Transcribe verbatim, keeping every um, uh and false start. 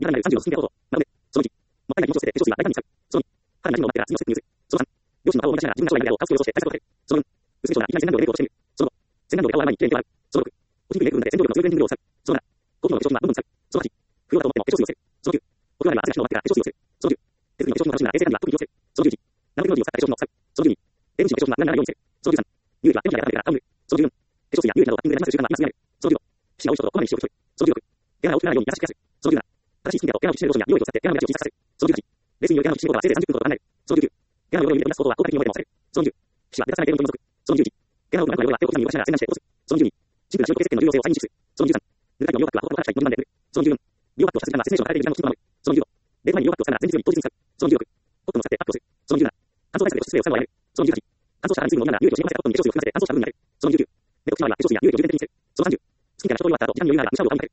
らないさんじゅうの進んであること。なので、そのいち、もったいない気持ちを捨てて、化粧水は大胆に使う。そのに、肌に何も待ってから次のステップに移る。そのさん、両親の顔を思い出しながら自分が将来の未来を買うことを予想して対策を立てる。そのよん、薄化粧ないきなり洗顔料でメイクをしてみる。そのご、洗顔料で顔を洗う前にきれいに手を洗う。そのろく、お皮膚にメイクを塗って洗浄力の強いクレンジングを使う。そのなな、高機能な化粧品はどんどん使う。そのはち、不要だと思っても化粧水を捨てる。そのきゅう、お風呂上がりは汗が広がってから化粧水を捨てる。そのじゅう、手作りの化粧品を楽しむなら衛生管理は特に気をつける。そのじゅういち、ナノテクノロジーを使った化粧品を使う。そのじゅうに、低分子の化粧品は無駄にならないようにする。そのじゅうさん、乳液は手のひらで温めてから顔を塗る。そのじゅうよん、化粧水や乳液などはラッピングで冷ます習慣は今すぐにある。そのじゅうご、皮脂が多い人とこまめに塩を注ぐ。そのじゅうろく、毛穴が大きくならないように優しくケアする。そのじゅうなな、正しいスキンケアと毛穴を引き締めるローションや乳液を使って毛穴の目立ちを小さくさせる。そのじゅうはち、冷水による毛穴の引き締めことはせいぜいさんじゅっぷんほどかからない。そのじゅうきゅう、毛穴の汚れを入れて出すことは効果的に汚れても抑える。そのじゅう、皮脂は目立たない程度に除く。そのじゅういち、毛穴の奥の汚れは手を小刻みに動かしながら洗顔して落とす。そのじゅうに、シンプルな塩溶け石鹸の重要性を再認識する。そのじゅうさん、塗りたいの美容パックはほとんどからしたいこの時間で塗る。そのじゅうよん、美容パックをした時間は説明書が書かれている時間の基準を守る。そのじゅうご、デート前に美容パックを使うなら前日より当日に使う。そのじゅうろく、コットンを使ってパックをする。そのじゅうなな、乾燥対策で保湿スプレーを使うのはやめる。そのじゅうはち、乾燥した肌に水分を飲みながら乳液を染み込ませたコットンに化粧水を含ませて乾燥した部分に当てる。そのじゅうきゅう、目と口周りは化粧水や乳液を充分につける。そのさんじゅう、スキンケアの一通り終わった後、時間に余裕があればシャワーを浴びて